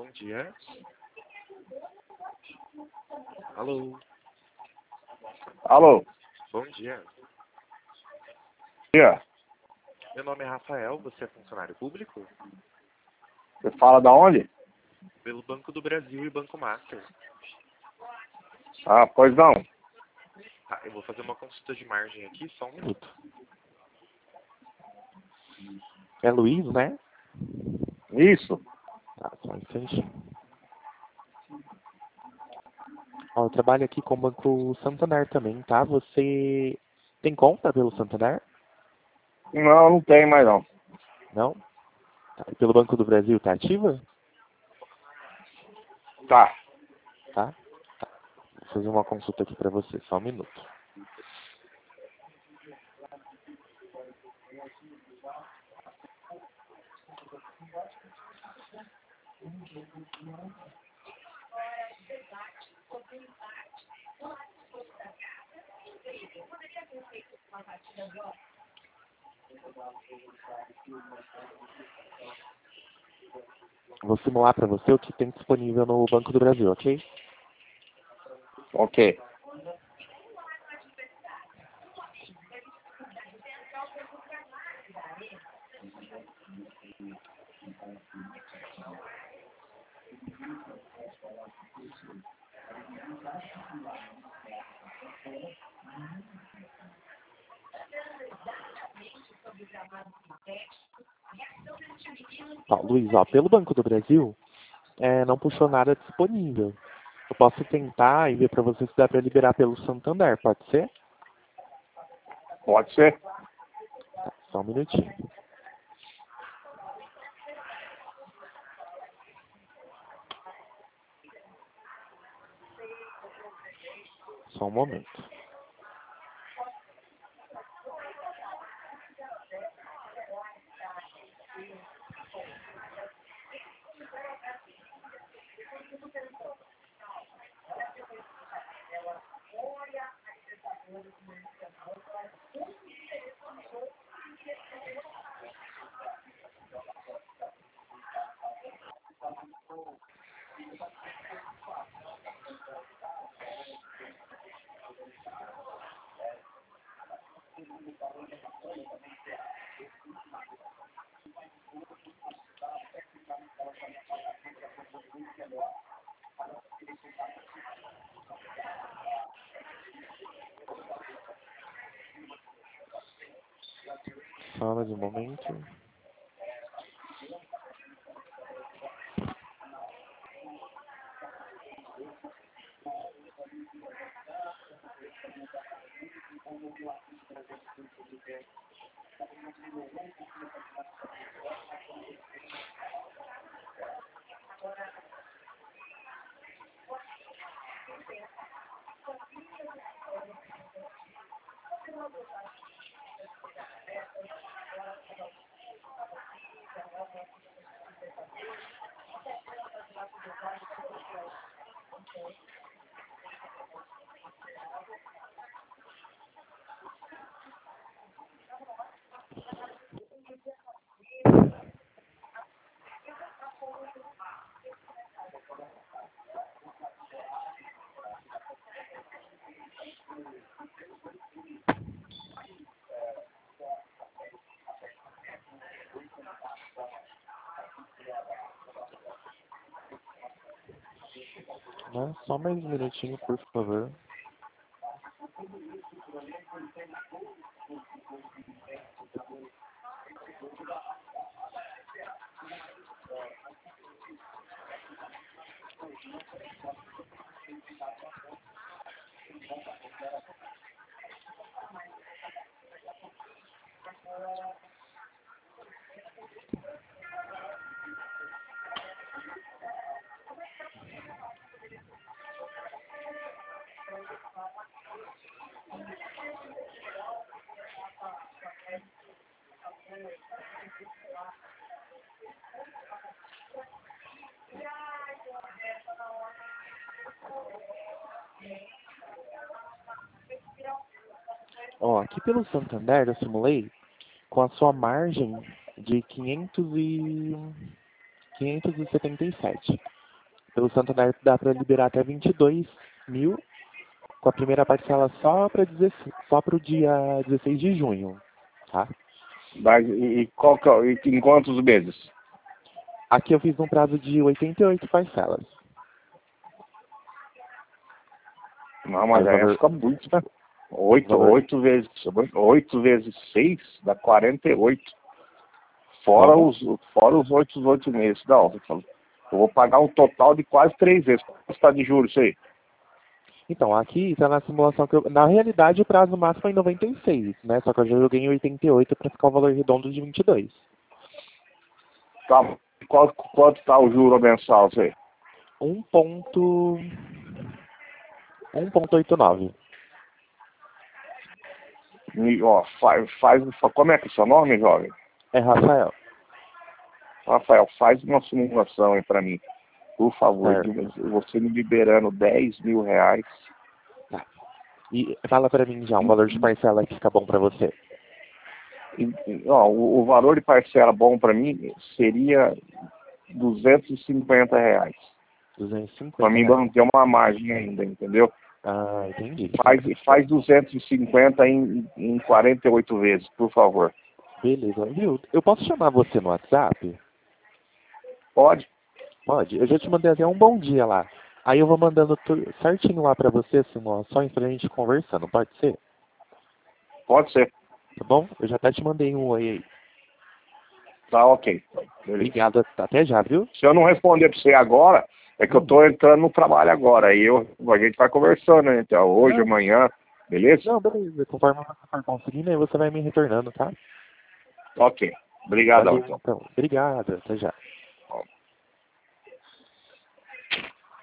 Bom dia. Alô. Alô, Bom dia. dia. Meu nome é Rafael, você é funcionário público? Você fala da onde? Pelo Banco do Brasil e Banco Master. Ah, pois não. Tá, eu vou fazer uma consulta de margem aqui, só um minuto. É Luiz, né? Isso. Tá, só um instantinho. Ó, eu trabalho aqui com o Banco Santander também, tá? Você tem conta pelo Santander? Não, não tem mais não. Não? Tá, e pelo Banco do Brasil, tá ativa? Tá. Tá? Tá. Vou fazer uma consulta aqui pra você, só um minuto. Vou simular pra você o que tem disponível no Banco do Brasil, ok? Ok. Tá, Luiz, ó, pelo Banco do Brasil, não puxou nada disponível. Eu posso tentar e ver pra você se dá pra liberar pelo Santander, pode ser? Pode ser? Tá, só um minutinho. Só um momento. Só mais um momento. Né? Só mais um minutinho, por favor. Ó, aqui pelo Santander eu simulei com a sua margem de 577. Pelo Santander dá para liberar até 22 mil, com a primeira parcela só para o dia 16 de junho, tá? Mas, em quantos meses? Aqui eu fiz um prazo de 88 parcelas. Não, mas Aí o aí valor, fica muito, né? o valor, 8 vezes 6 dá 48. como? Fora os 8 meses. Não, eu vou pagar um total de quase 3 vezes. Quanto está de juros isso aí? Então, aqui está na simulação que na realidade o prazo máximo é em 96, né? Só que eu já joguei em 88 para ficar o valor redondo de 22. Tá, quanto está o juro mensal isso aí? 1,89. Ó, como é que é o seu nome, jovem? É, Rafael. Rafael, faz uma simulação aí para mim, por favor, de Certo. você me liberando 10 mil reais. Tá. E fala para mim já um valor de parcela que fica bom para você. Ó, o valor de parcela bom para mim seria 250 reais. 250 Para mim reais. manter uma margem ainda, entendeu? Ah, entendi. Faz 250 em 48 vezes, por favor. Beleza, viu? Eu posso chamar você no WhatsApp? Pode? Pode. Eu já te mandei até um bom dia lá. Aí eu vou mandando certinho lá pra você, simulações pra gente conversando, pode ser? Pode ser. Tá bom? Eu já até te mandei um oi aí. Tá ok. Beleza. Obrigado, até já, viu? Se eu não responder para você agora, é que eu tô entrando no trabalho agora. Aí a gente vai conversando, né? Então, hoje, Não, amanhã, beleza? não, beleza. Conforme você for conseguindo, aí você vai me retornando, tá? Ok. Obrigadão, Valeu, então. então. Obrigado, até já.